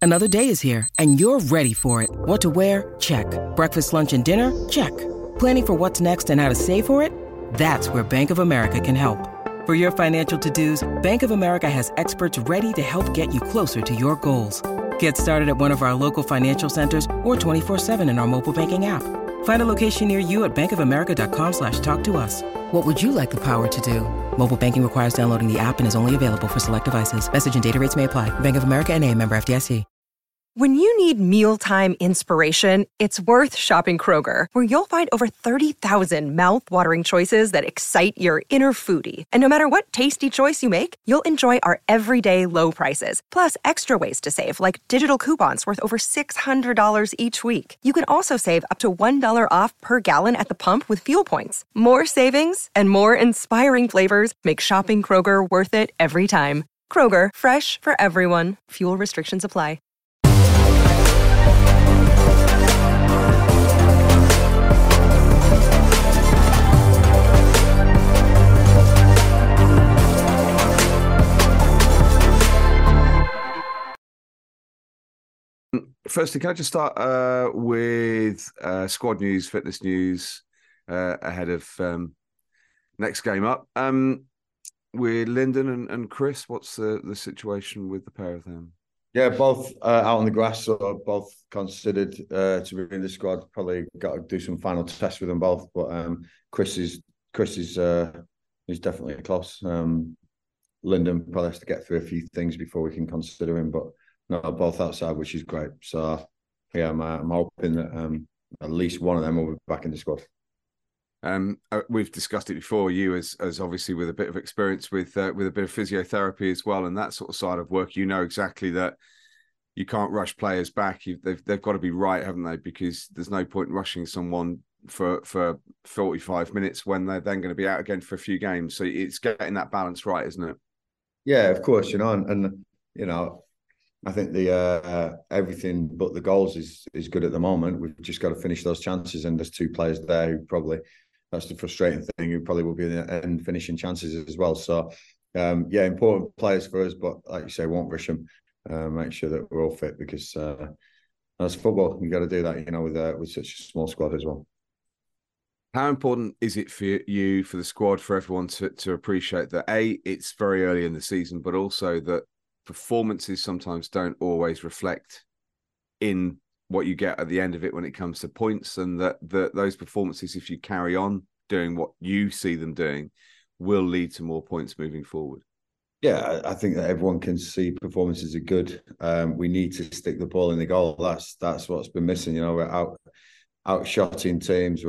Another day is here, and you're ready for it. What to wear? Check. Breakfast, lunch, and dinner? Check. Planning for what's next and how to save for it? That's where Bank of America can help. For your financial to-dos, Bank of America has experts ready to help get you closer to your goals. Get started at one of our local financial centers or 24/7 in our mobile banking app. Find a location near you at bankofamerica.com/talktous. What would you like the power to do? Mobile banking requires downloading the app and is only available for select devices. Message and data rates may apply. Bank of America N.A., member FDIC. When you need mealtime inspiration, it's worth shopping Kroger, where you'll find over 30,000 mouth-watering choices that excite your inner foodie. And no matter what tasty choice you make, you'll enjoy our everyday low prices, plus extra ways to save, like digital coupons worth over $600 each week. You can also save up to $1 off per gallon at the pump with fuel points. More savings and more inspiring flavors make shopping Kroger worth it every time. Kroger, fresh for everyone. Fuel restrictions apply. Firstly, can I just start with squad news, fitness news ahead of next game up? With Lyndon and Chris, what's the situation with the pair of them? Yeah, both out on the grass, so both considered to be in the squad. Probably got to do some final tests with them both, but Chris is definitely close. Lyndon probably has to get through a few things before we can consider him, but no, both outside, which is great. So yeah, I'm hoping that at least one of them will be back in the squad. We've discussed it before. You, as obviously with a bit of experience with a bit of physiotherapy as well, and that sort of side of work, you know exactly that you can't rush players back. They've got to be right, haven't they? Because there's no point in rushing someone for 45 minutes when they're then going to be out again for a few games. So it's getting that balance right, isn't it? Yeah, of course. And I think the everything but the goals is good at the moment. We've just got to finish those chances, and there's two players there who probably, that's the frustrating thing, who probably will be in the end finishing chances as well. So yeah, important players for us, but like you say, won't rush them. Make sure that we're all fit, because as football, you got to do that, with such a small squad as well. How important is it for you, for the squad, for everyone to appreciate that it's very early in the season, but also that performances sometimes don't always reflect in what you get at the end of it when it comes to points, and that those performances, if you carry on doing what you see them doing, will lead to more points moving forward? Yeah, I think that everyone can see performances are good. We need to stick the ball in the goal. That's what's been missing. We're outshotting teams.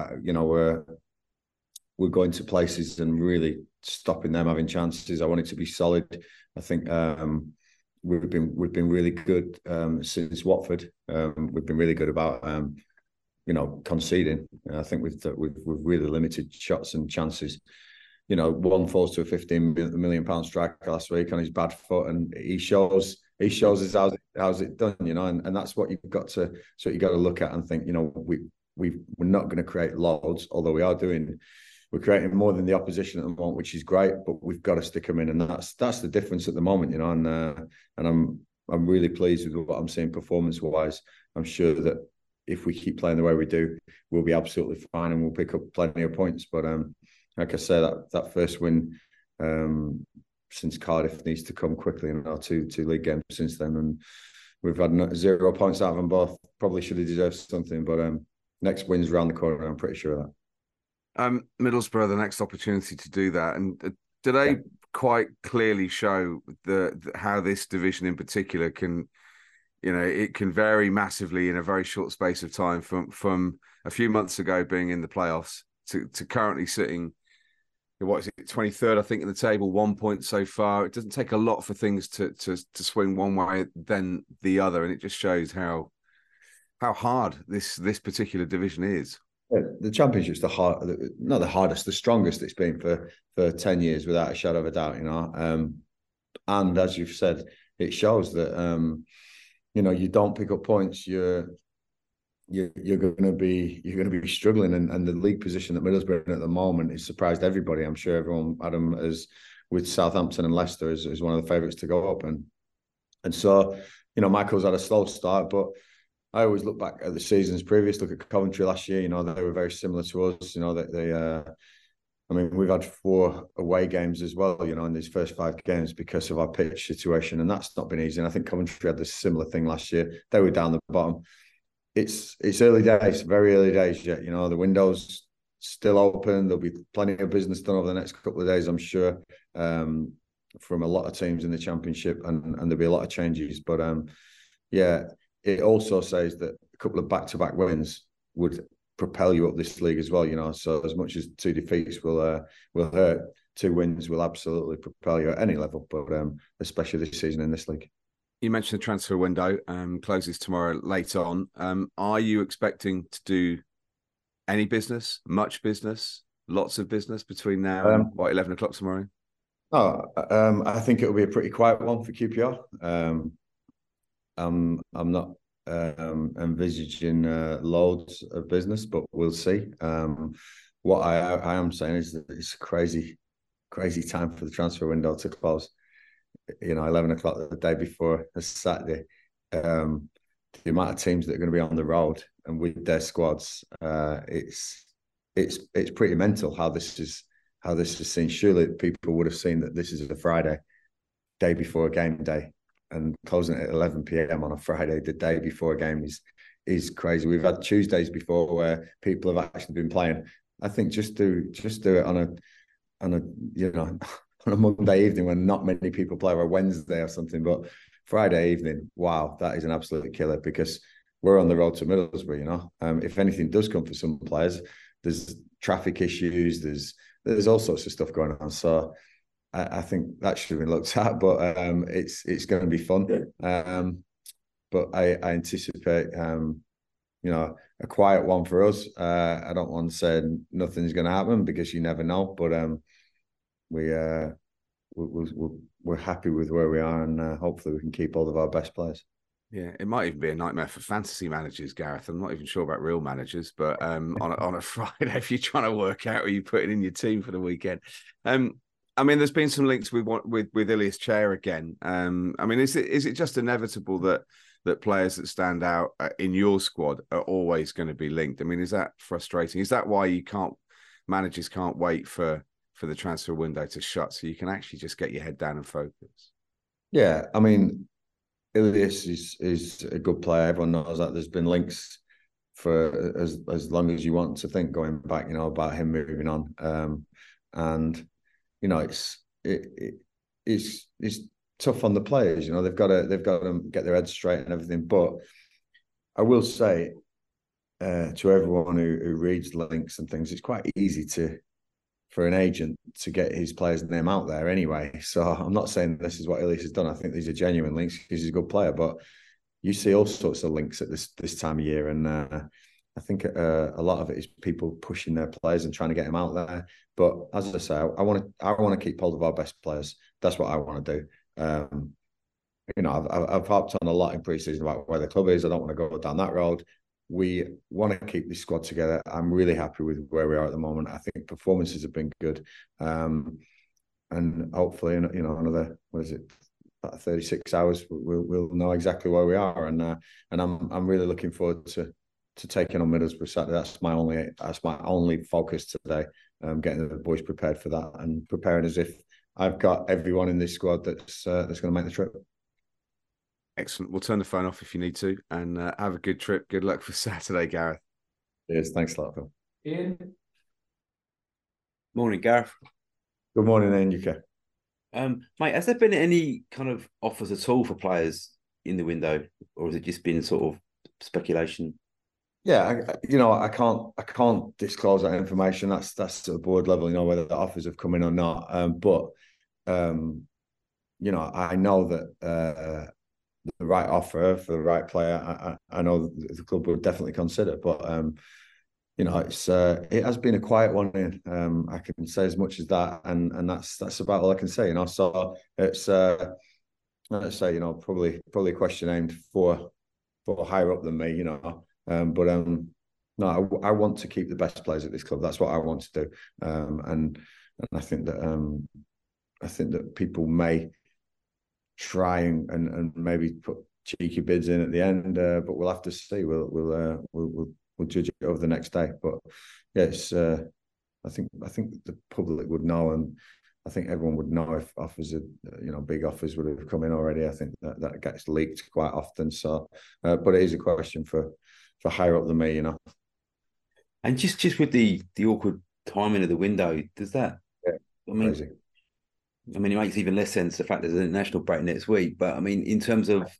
We're going to places and really stopping them having chances. I want it to be solid. I think we've been really good since Watford. We've been really good about conceding. I think we've really limited shots and chances. One falls to a £15 million striker last week on his bad foot, and he shows us how's it done. And that's what you've got to look at and think. We're not going to create loads, although we're creating more than the opposition at the moment, which is great, but we've got to stick them in, and that's the difference at the moment, and I'm really pleased with what I'm seeing performance-wise. I'm sure that if we keep playing the way we do, we'll be absolutely fine and we'll pick up plenty of points. But like I say, that first win since Cardiff needs to come quickly in our two league games since then, and we've had 0 points out of them both. Probably should have deserved something, but next win's around the corner, I'm pretty sure of that. Middlesbrough, the next opportunity to do that, and do they quite clearly show how this division in particular can, it can vary massively in a very short space of time from a few months ago being in the playoffs to currently sitting, what is it, 23rd, I think, in the table, 1 point so far. It doesn't take a lot for things to swing one way then the other, and it just shows how hard this particular division is. Yeah, the Championship's not the hardest, the strongest it's been for 10 years, without a shadow of a doubt. And as you've said, it shows that you don't pick up points, you're going to be struggling, and the league position that Middlesbrough are in at the moment has surprised everybody. I'm sure everyone had them as with Southampton and Leicester as one of the favourites to go up, and so Michael's had a slow start, but I always look back at the seasons previous. Look at Coventry last year. They were very similar to us. I mean, we've had 4 away games as well, in these first 5 games because of our pitch situation, and that's not been easy. And I think Coventry had this similar thing last year. They were down the bottom. It's early days, very early days yet. The window's still open. There'll be plenty of business done over the next couple of days, I'm sure, from a lot of teams in the Championship, and there'll be a lot of changes. But it also says that a couple of back-to-back wins would propel you up this league as well. So as much as 2 defeats will hurt, 2 wins will absolutely propel you at any level, but especially this season in this league. You mentioned the transfer window closes tomorrow late on. Are you expecting to do any business, much business, lots of business between now and 11 o'clock tomorrow? I think it'll be a pretty quiet one for QPR. I'm not envisaging loads of business, but we'll see. What I am saying is that it's a crazy time for the transfer window to close. 11 o'clock the day before a Saturday. The amount of teams that are going to be on the road and with their squads, it's pretty mental how this is seen. Surely people would have seen that this is a Friday, day before a game day, and closing at 11 p.m. on a Friday, the day before a game, is crazy. We've had Tuesdays before where people have actually been playing. I think just do it on a Monday evening when not many people play, or a Wednesday or something. But Friday evening, wow, that is an absolute killer, because we're on the road to Middlesbrough. If anything does come for some players, there's traffic issues, there's all sorts of stuff going on. So I think that should have been looked at, but it's going to be fun. But I anticipate a quiet one for us. I don't want to say nothing's going to happen, because you never know. But we're happy with where we are, and hopefully we can keep all of our best players. Yeah, it might even be a nightmare for fantasy managers, Gareth. I'm not even sure about real managers, but on a Friday, if you're trying to work out who you're putting in your team for the weekend. I mean, there's been some links with Ilias Chair again. I mean, is it just inevitable that players that stand out in your squad are always going to be linked? I mean, is that frustrating? Is that why managers can't wait for the transfer window to shut, so you can actually just get your head down and focus? Yeah, I mean, Ilias is a good player. Everyone knows that. There's been links for as long as you want to think, going back, about him moving on. And it's tough on the players. They've got to get their heads straight and everything. But I will say to everyone who reads links and things, it's quite easy for an agent to get his player's name out there anyway. So I'm not saying this is what Ilias has done. I think these are genuine links because he's a good player, but you see all sorts of links at this time of year. And I think a lot of it is people pushing their players and trying to get them out there. But as I say, I want to keep hold of our best players. That's what I want to do. I've harped on a lot in pre-season about where the club is. I don't want to go down that road. We want to keep this squad together. I'm really happy with where we are at the moment. I think performances have been good, and hopefully, another about 36 hours, we'll know exactly where we are. And I'm really looking forward to taking on Middlesbrough Saturday. That's my only focus today. Getting the boys prepared for that and preparing as if I've got everyone in this squad that's going to make the trip. Excellent. We'll turn the phone off if you need to, and have a good trip. Good luck for Saturday, Gareth. Cheers. Thanks a lot, Phil. Ian. Morning, Gareth. Good morning, Ian. UK. Mate, has there been any kind of offers at all for players in the window, or has it just been sort of speculation? Yeah, I can't disclose that information. That's at the board level, whether the offers have come in or not. But I know that the right offer for the right player, I know the club would definitely consider. But it has been a quiet one. I can say as much as that, and that's about all I can say. So it's let's say probably a question aimed for higher up than me. No, I want to keep the best players at this club. That's what I want to do. And I think that people may try and maybe put cheeky bids in at the end, but we'll have to see. We'll judge it over the next day. But yes, I think the public would know, and I think everyone would know if offers, big offers would have come in already. I think that gets leaked quite often. So, but it is a question for higher up than me, you know. And just with the awkward timing of the window, does that? Yeah, crazy. I mean, it makes even less sense the fact there's an international break next week. But I mean, in terms of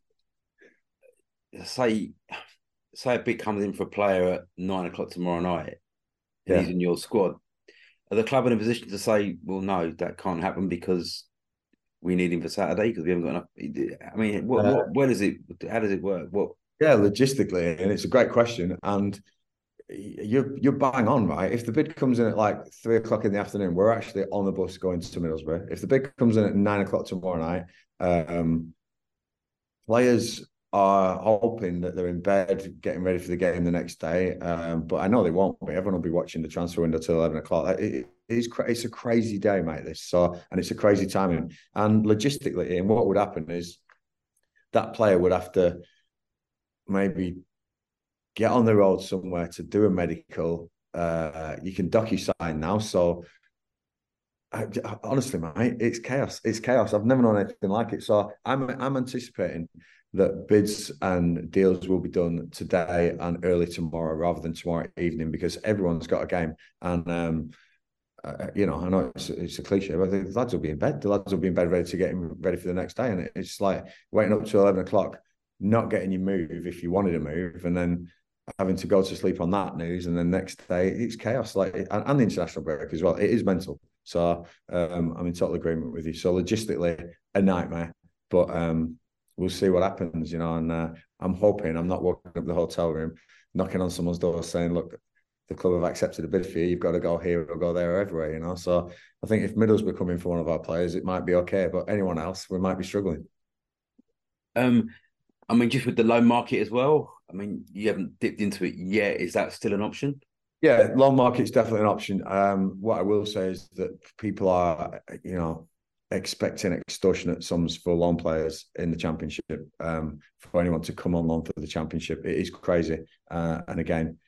say a bid comes in for a player at 9 o'clock tomorrow night, and he's in your squad, are the club in a position to say, well, no, that can't happen because we need him for Saturday because we haven't got enough? I mean, where does it? How does it work? What? Yeah, logistically, and it's a great question, and you're bang on, right? If the bid comes in at like 3 o'clock in the afternoon, we're actually on the bus going to Middlesbrough. If the bid comes in at 9 o'clock tomorrow night, players are hoping that they're in bed getting ready for the game the next day. But I know they won't be. Everyone will be watching the transfer window till 11 o'clock. It's a crazy day, mate, this. And it's a crazy timing. And logistically, and what would happen is that player would have to maybe get on the road somewhere to do a medical. You can DocuSign now. So honestly, mate, it's chaos. It's chaos. I've never known anything like it. So I'm anticipating that bids and deals will be done today and early tomorrow rather than tomorrow evening because everyone's got a game. And I know it's a cliche, but the lads will be in bed. The lads will be in bed ready to get ready for the next day. And it's like waiting up till 11 o'clock, not getting your move if you wanted to move, and then having to go to sleep on that news. And then next day, it's chaos. And the international break as well. It is mental. So I'm in total agreement with you. So logistically, a nightmare. But we'll see what happens, and I'm hoping I'm not walking up the hotel room, knocking on someone's door saying, look, the club have accepted a bid for you. You've got to go here or go there or everywhere, So I think if Middlesbrough come in for one of our players, it might be okay. But anyone else, we might be struggling. I mean, just with the loan market as well, I mean, you haven't dipped into it yet. Is that still an option? Yeah, loan market's definitely an option. What I will say is that people are, expecting extortionate sums for loan players in the Championship. For anyone to come on loan for the Championship, it is crazy. And again,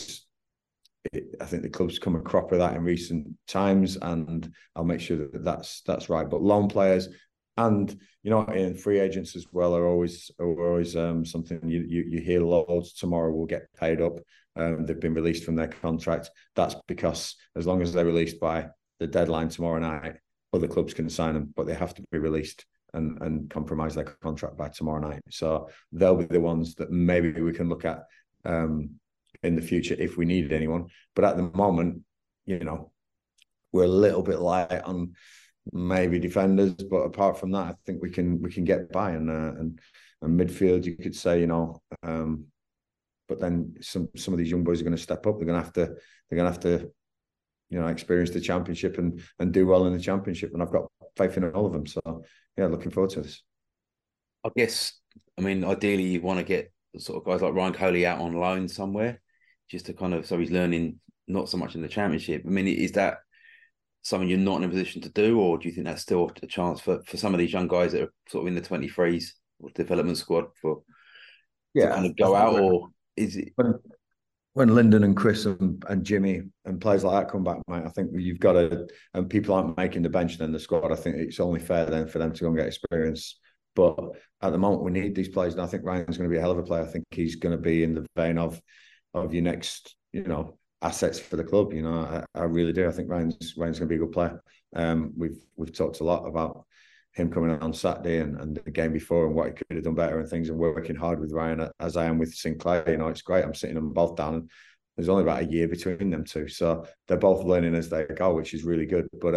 I think the club's come a crop of that in recent times, and I'll make sure that that's right. But loan players and in free agents as well are always something you hear loads. Tomorrow will get paid up. They've been released from their contract. That's because as long as they're released by the deadline tomorrow night, other clubs can sign them, but they have to be released and compromise their contract by tomorrow night. So they'll be the ones that maybe we can look at in the future if we needed anyone. But at the moment, we're a little bit light on maybe defenders, but apart from that, I think we can get by. And midfield, you could say, but then some of these young boys are going to step up. They're going to have to experience the Championship and do well in the Championship. And I've got faith in all of them. So yeah, looking forward to this. I guess, I mean, ideally you want to get sort of guys like Ryan Coley out on loan somewhere, just to so he's learning not so much in the Championship. I mean, is that something you're not in a position to do, or do you think that's still a chance for some of these young guys that are sort of in the 23s or development squad to kind of go out, or is it when Lyndon and Chris and Jimmy and players like that come back, mate? I think you've got to, and people aren't making the bench then the squad. I think it's only fair then for them to go and get experience. But at the moment, we need these players, and I think Ryan's going to be a hell of a player. I think he's going to be in the vein of your next, assets for the club. I really do. I think Ryan's going to be a good player. We've talked a lot about him coming on Saturday and the game before and what he could have done better and things, and working hard with Ryan as I am with Sinclair. It's great. I'm sitting them both down, and there's only about a year between them two, so they're both learning as they go, which is really good. But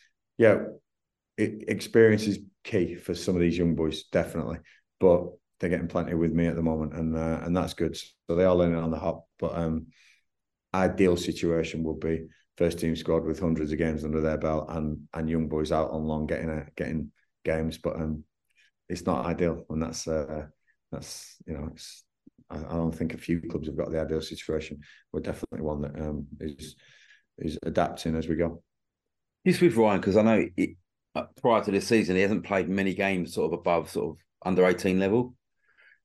experience is key for some of these young boys, definitely. But they're getting plenty with me at the moment, and that's good. So they are learning on the hop. But ideal situation would be first team squad with hundreds of games under their belt and young boys out on loan getting games. But it's not ideal, and that's I don't think a few clubs have got the ideal situation. We're definitely one that is adapting as we go. Just with Ryan, because I know prior to this season he hasn't played many games sort of above sort of under 18 level.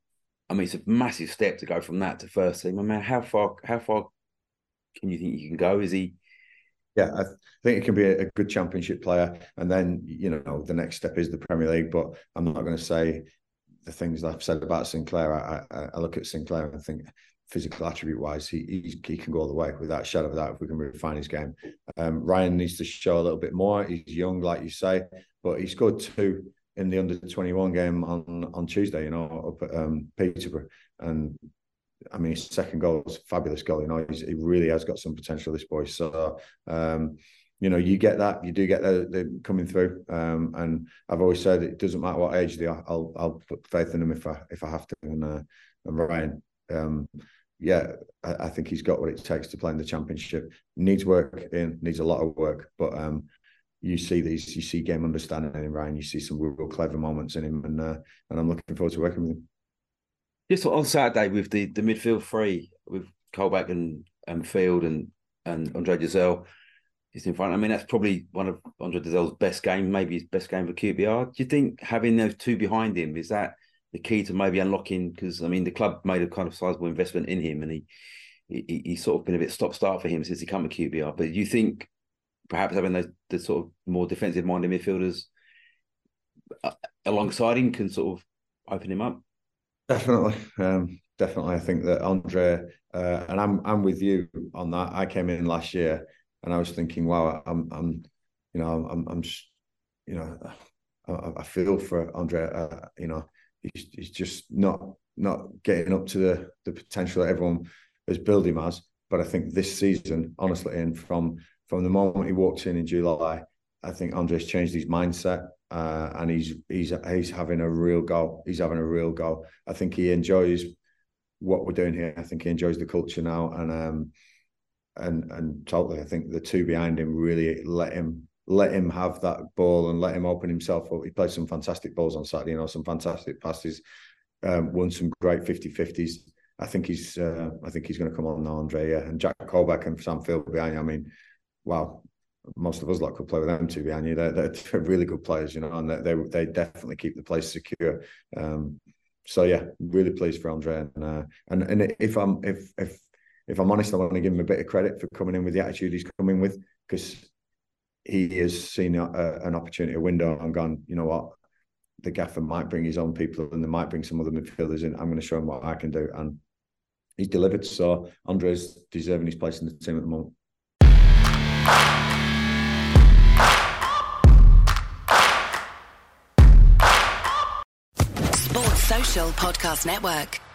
I mean, it's a massive step to go from that to first team. I mean, how far can you think you can go? Is he? Yeah, I think he can be a good championship player, and then the next step is the Premier League. But I'm not going to say the things that I've said about Sinclair. I look at Sinclair and think physical attribute wise, he can go all the way without a shadow of a doubt if we can refine his game. Ryan needs to show a little bit more. He's young, like you say, but he scored 2 in the under-21 game on Tuesday, up at Peterborough. And I mean, his second goal was a fabulous goal. He really has got some potential, this boy. So, you get that. You do get the coming through. And I've always said it doesn't matter what age they are. I'll put faith in them if I have to. And Ryan, I think he's got what it takes to play in the Championship. Needs work needs a lot of work, but you see game understanding in Ryan. You see some real clever moments in him, and I'm looking forward to working with him. Just on Saturday with the midfield three with Colback and Field and Andre Dozzell is in front. I mean, that's probably one of Andre Dozzell's best game, maybe his best game for QPR. Do you think having those two behind him, is that the key to maybe unlocking? Because I mean, the club made a kind of sizable investment in him, and he's sort of been a bit stop-start for him since he come to QPR. But do you think perhaps having the sort of more defensive-minded midfielders alongside him can sort of open him up? Definitely. I think that Andre, and I'm with you on that. I came in last year and I was thinking, wow, I feel for Andre. He's just not getting up to the potential that everyone has billed him as. But I think this season, honestly, and from the moment he walked in July, I think Andre's changed his mindset. And he's having a real go. He's having a real go. I think he enjoys what we're doing here. I think he enjoys the culture now, and totally. I think the two behind him really let him have that ball and let him open himself up. He played some fantastic balls on Saturday, some fantastic passes, won some great 50-50s. I think he's going to come on now, Andre. Yeah, and Jack Colback and Sam Field behind you. I mean, wow. Most of us could play with them two behind you. They're really good players, and they definitely keep the place secure. So yeah, really pleased for Andre. And if I'm honest, I want to give him a bit of credit for coming in with the attitude he's coming with, because he has seen an opportunity, a window, and gone, you know what, the gaffer might bring his own people and they might bring some other midfielders in. I'm going to show him what I can do, and he's delivered. So Andre's deserving his place in the team at the moment. Sports Social Podcast Network.